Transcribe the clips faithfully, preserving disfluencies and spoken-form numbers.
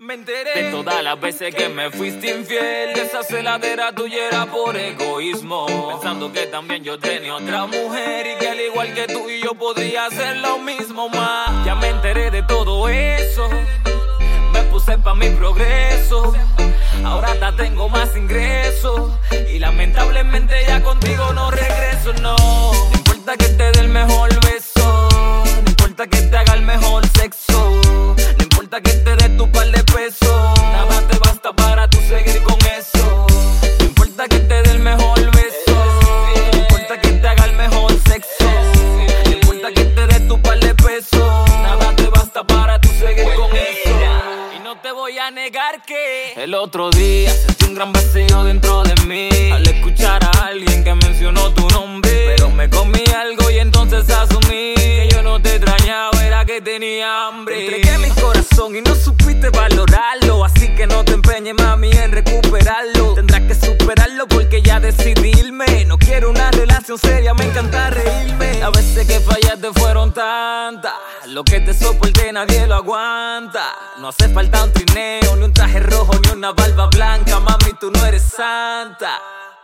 Me enteré de todas las veces que me fuiste infiel. Esa celadera tuya era por egoísmo, pensando que también yo tenía otra mujer y que al igual que tú y yo podría hacer lo mismo más. Ya me enteré de todo eso, me puse pa' mi progreso. Ahora hasta tengo más ingresos y lamentablemente ya contigo no regreso, no. No importa que te dé el mejor beso, no importa que te haga el mejor sexo, no importa que te dé tu par de pesos, nada te basta para tú seguir con eso. No importa que te dé el mejor beso, no importa que te haga el mejor sexo, no importa que te dé tu par de pesos, nada te basta para tú seguir con eso. Y no te voy a negar que el otro día sentí un gran vacío dentro de mí al escuchar a alguien que mencionó tu nombre, pero me comí algo y entonces asumí que yo no te extrañaba, era que tenía hambre. Te entregué mi corazón y no supiste valorarlo, así que no te empeñes, mami, en recuperarlo. Tendrás que superarlo porque ya decidí irme. No quiero una relación seria, me encanta reírme. Las veces que fallaste fueron tantas, lo que te soporté nadie lo aguanta. No hace falta un trineo, ni un traje rojo, ni una barba blanca, mami, tú no eres santa.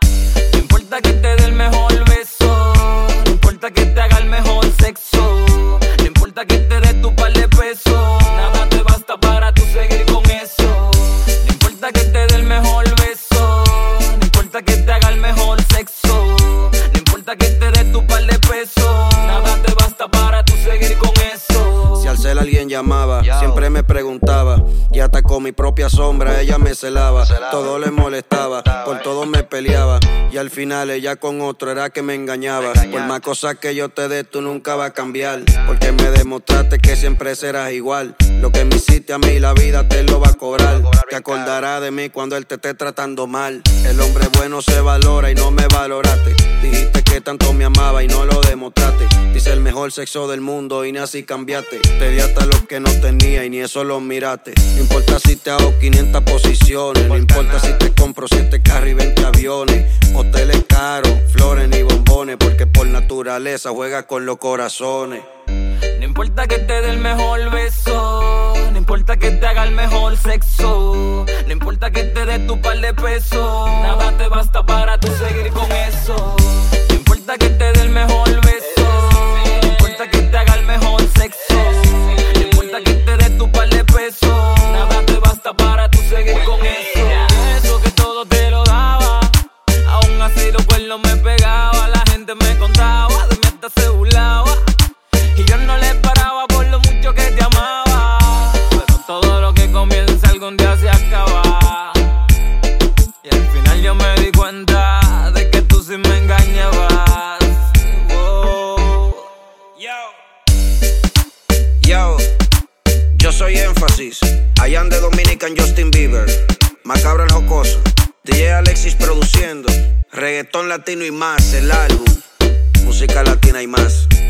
No importa que te dé el mejor beso, no importa que te haga el mejor sexo, no importa que te dé tu par de pesos, nada te basta para tú seguir con eso. No importa que te dé el mejor beso, no importa que te haga el mejor sexo, no importa que te dé tu par de pesos, nada te basta para tú seguir con eso. Si al cel alguien llamaba, Yo. siempre me preguntaba, y hasta con mi propia sombra ella me celaba. Todo le molestaba, por todo me peleaba, y al final ella con otro era que me engañaba. Por más cosas que yo te dé, tú nunca vas a cambiar, porque me demostraste que siempre serás igual. Lo que me hiciste a mí, la vida te lo va a cobrar. Te acordarás de mí cuando él te esté tratando mal. El hombre bueno se valora y no me valoraste. Dijiste que tanto me amaba y no lo demostraste. Dice el mejor sexo del mundo y ni así cambiaste. Te di hasta lo que no tenía y ni eso lo miraste. No importa si te hago quinientas posiciones, no importa si te compro siete carros y veinte aviones, hoteles caros, flores ni bombones, porque por naturaleza juegas con los corazones. No importa que te dé el mejor beso, no importa que te haga el mejor sexo, no importa que te dé tu par de pesos, nada te basta para tú seguir con eso. No importa que te dé el mejor beso, no importa que te haga el mejor sexo, no importa que te dé tu par de pesos, nada te basta para tú seguir con eso. Eso que todo te lo daba, aún así los cuernos me pegaba, la gente me contaba, de mí hasta se burlaba. Y yo no le paraba por lo mucho que te amaba, pero todo lo que comienza algún día se acaba. Y al final yo me di cuenta de que tú sí me engañabas. Oh. Yo Yo Yo soy Énfasis, I am the Dominican Justin Bieber, Macabro el Jocoso, D J Alexis produciendo, reggaetón latino y más, el álbum, música latina y más.